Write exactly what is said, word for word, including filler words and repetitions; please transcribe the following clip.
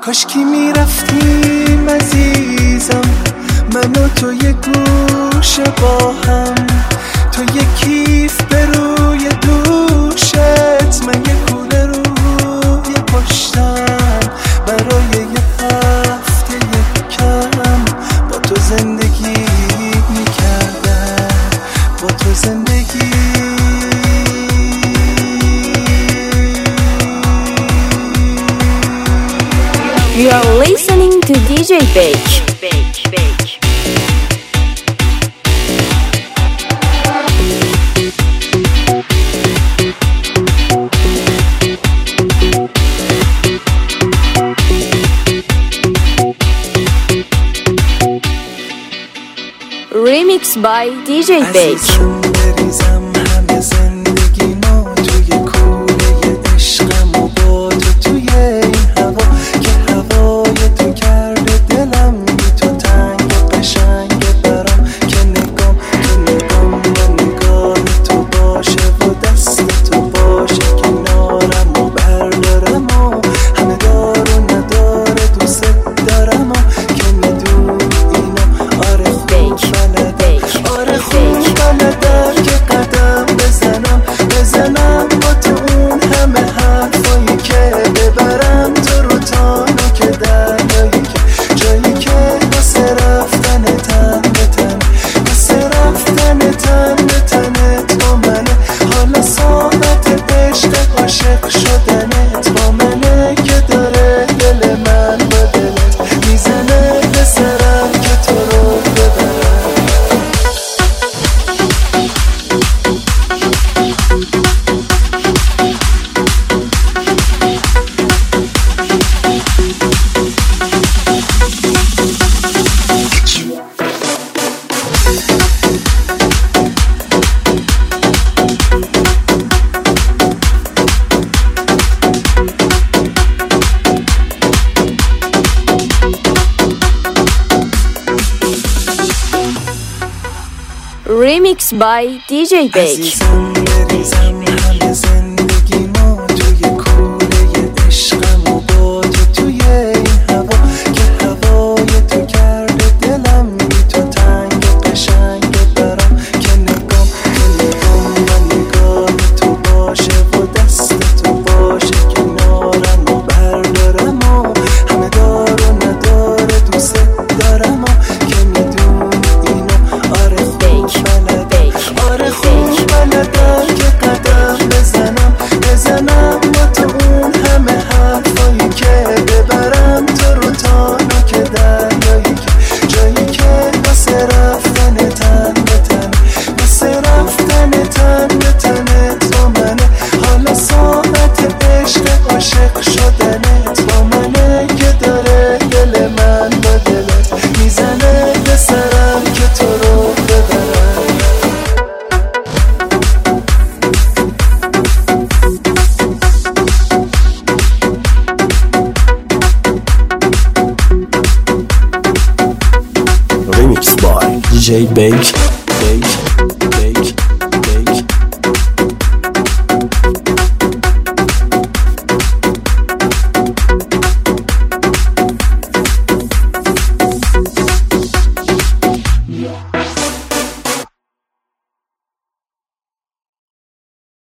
کاشکی میرفتیم عزیزم، من و تو یه گوشه با هم، تو یه کیف به روی دوشت، من یه کوله روی پشتم، برای یه هفته یه کم با تو زندگی میکردم، با تو زندگی. You are listening to دی جی Bake. Bake, Bake. Remix by دی جی Bake. Remix by دی جی Bake. Remix by دی جی Bake.